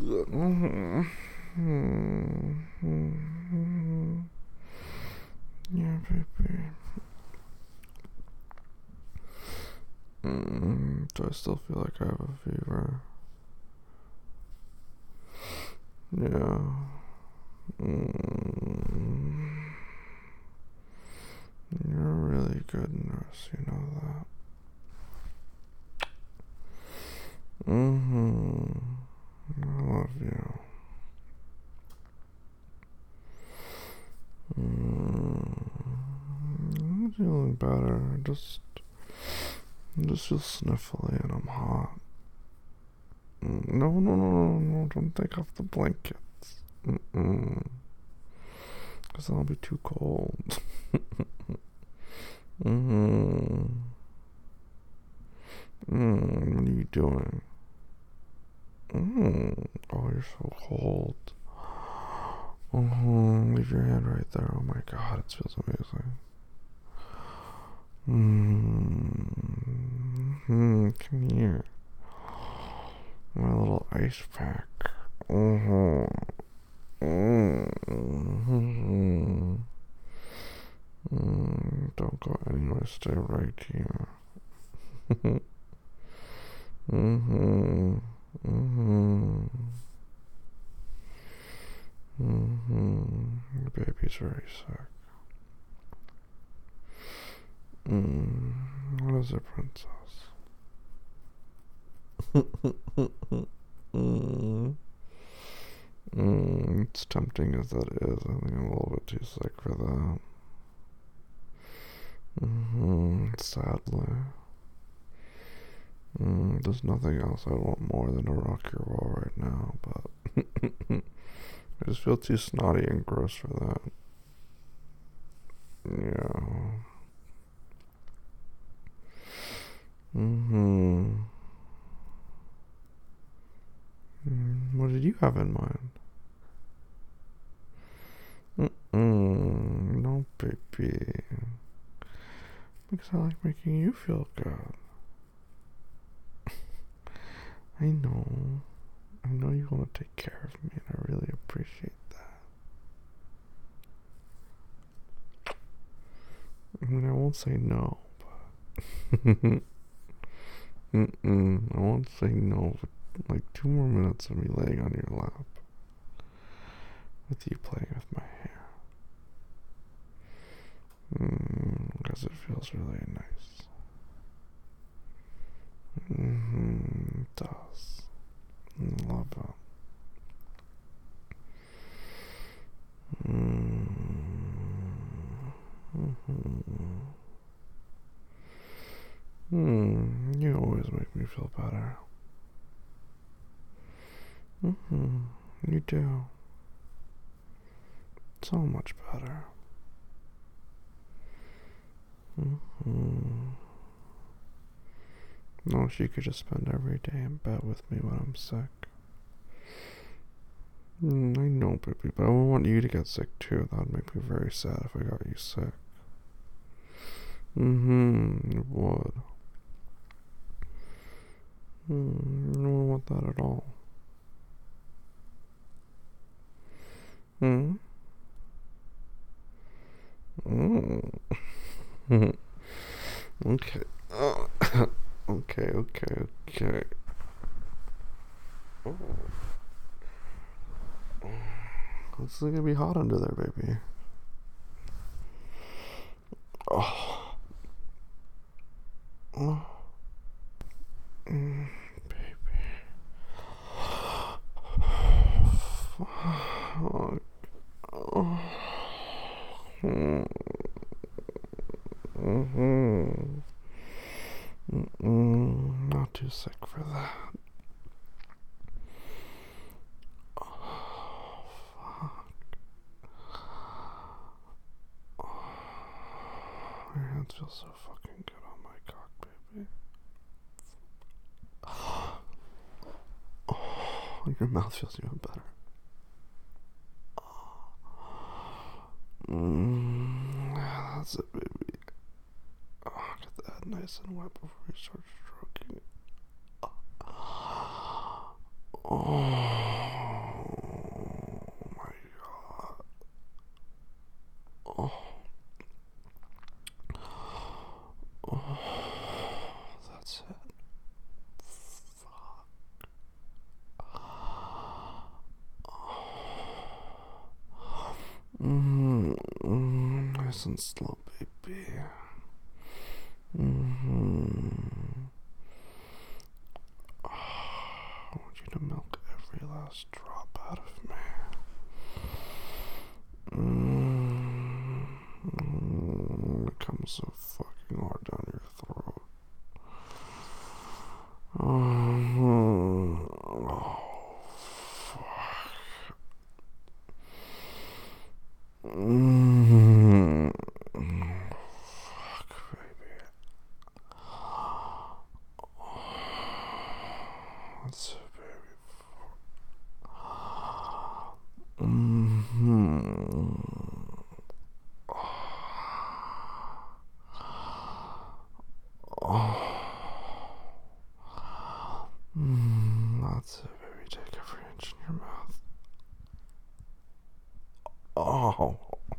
Yeah, baby. Do I still feel like I have a fever? Yeah. You're a really good nurse, you know that. I love you. I'm feeling better. I just feel sniffly and I'm hot. No, don't take off the blankets. Because I'll be too cold. What are you doing? Oh, you're so cold. Leave your hand right there. Oh my god, it feels amazing. Come here. My little ice pack. Don't go anywhere. Stay right here. The baby's very sick. What is it, princess? It's tempting as that is. I think I'm a little bit too sick for that. Sadly. There's nothing else I want more than to rock your world right now, but I just feel too snotty and gross for that. Yeah. What did you have in mind? No, baby. Because I like making you feel good. I know you want to take care of me, and I really appreciate that. I mean, I won't say no, but I won't say no. But like 2 more minutes of me laying on your lap, with you playing with my hair, because it feels really nice. It does. I love it. You always make me feel better. You do. So much better. I wish you could just spend every day in bed with me when I'm sick. I know, baby, but I wouldn't want you to get sick too. That would make me very sad if I got you sick. It would. I don't want that at all. Okay. Okay. It's gonna be hot under there, baby. Baby. Fuck. Not too sick for that. Your hands feel so fucking good on my cock, baby. Your mouth feels even better. That's it, baby. Get that nice and wet before you start stroking it. nice and slow, baby. Mm-hmm. Oh, I want you to milk every last drop out of me. It comes so fucking hard down your throat. Oh, fuck. Fuck, baby. That's it, baby. That's it, baby. Take every inch in your mouth. Oh.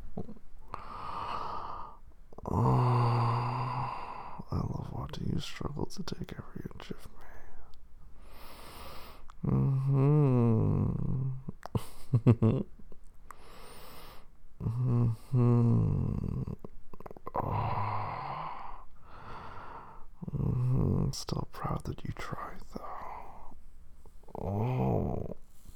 I love watching you struggle to take every inch of me. Still proud that you tried, though. Oh.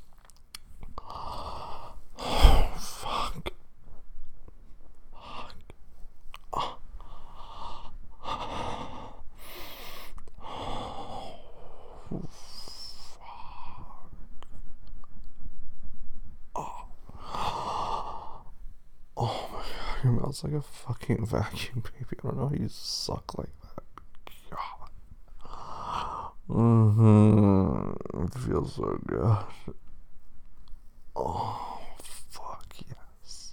Oh, fuck. Oh my god, your mouth's like a fucking vacuum, baby. I don't know how you suck like that. God. It feels so good. Oh, fuck yes.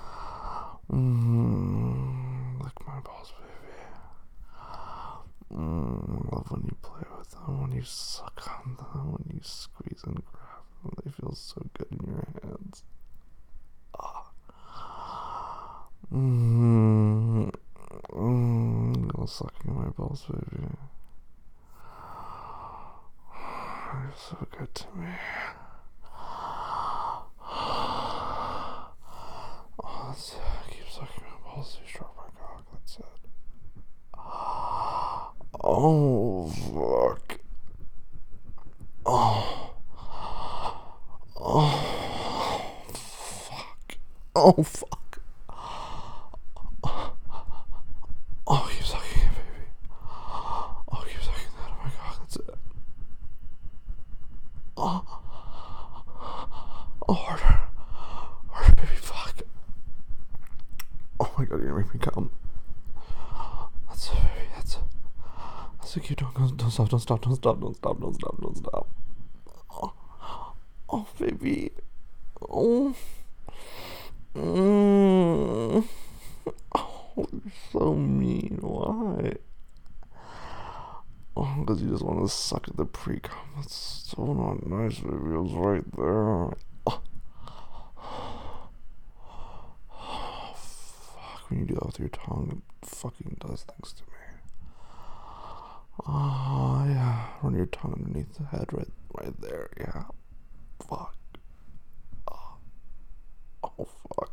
Lick my balls, baby. I love when you play with them, when you suck on them, when you squeeze and grab them. They feel so good in your hands. You're sucking my balls, baby. You're so good to me. Oh, that's it. Keep sucking my balls to stroke my cock. That's it. Oh, fuck. Oh. Oh. Fuck. Oh, fuck. Oh, keep sucking it, baby. Oh, keep sucking that. Oh my god, that's it. Oh. Oh, harder. Harder, baby, fuck. Oh my god, you're gonna make me come. That's it, baby, that's it. That's it, keep doing. Don't stop, don't stop, don't stop, don't stop, don't stop, don't stop. Oh, oh baby. Oh. Oh, you're so mean. Why? Oh, because you just want to suck at the pre-com. That's so not nice, baby. It was right there. Oh, fuck. When you do that with your tongue, it fucking does things to me. Oh, yeah. Run your tongue underneath the head right there. Yeah. Fuck. Oh, fuck.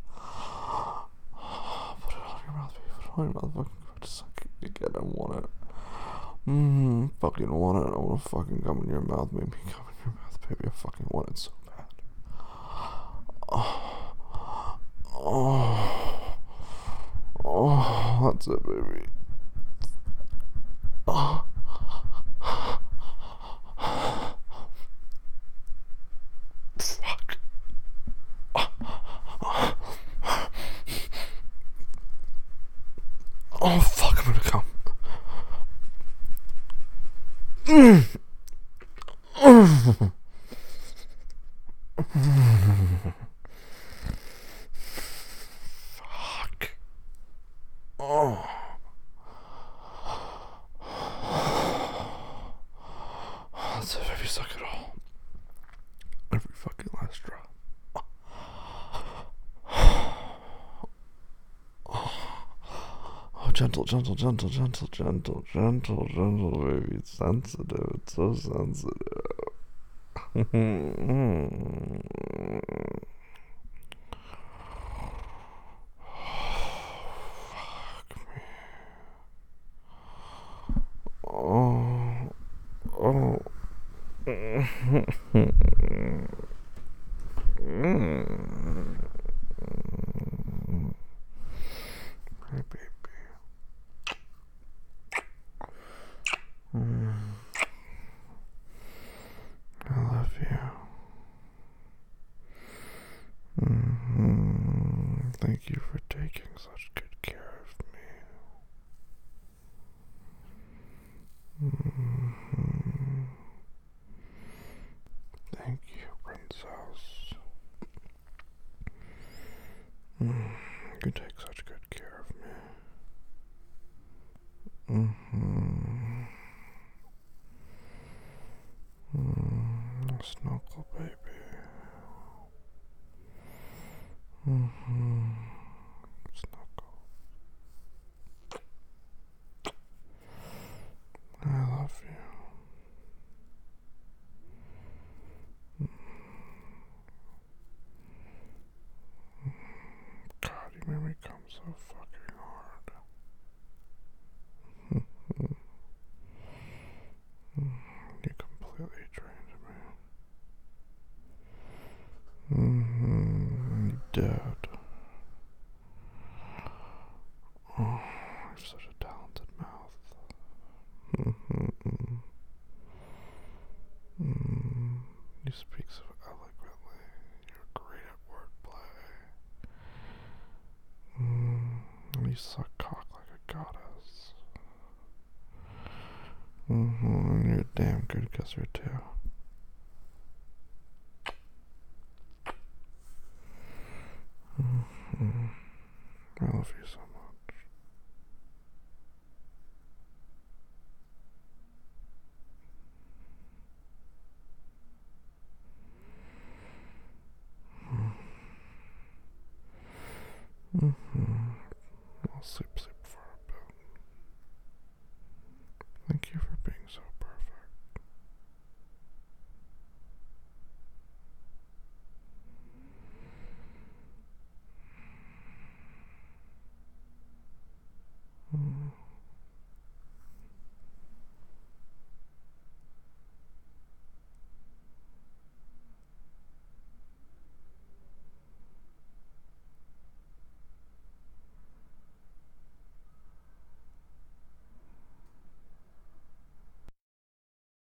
Put it on your mouth, baby. Put it on your mouth. Fucking go to suck it again. I want it. Fucking want it. I want to fucking come in your mouth. Make me come in your mouth, baby. I fucking want it so bad. Oh, that's it, baby. Oh. Fuck. Oh, fuck, I'm gonna come. Fuck. Oh. That's it, baby. Suck it all. Every fucking last drop. Oh, gentle, gentle, gentle, gentle, gentle, gentle, gentle, baby. It's sensitive. It's so sensitive. Hi, baby. Mm. I love you. Thank you for taking such good care of me. Thank you, princess. You take such good care of me. Snuggle, baby. Snuggle. I love you. God, you made me come so fucking hard. You completely drained me. You did. Oh, you have such a talented mouth. You speak so eloquently. You're great at wordplay. You suck cock like a goddess. And you're a damn good kisser too. I love you so much. I'll sleep, sleep.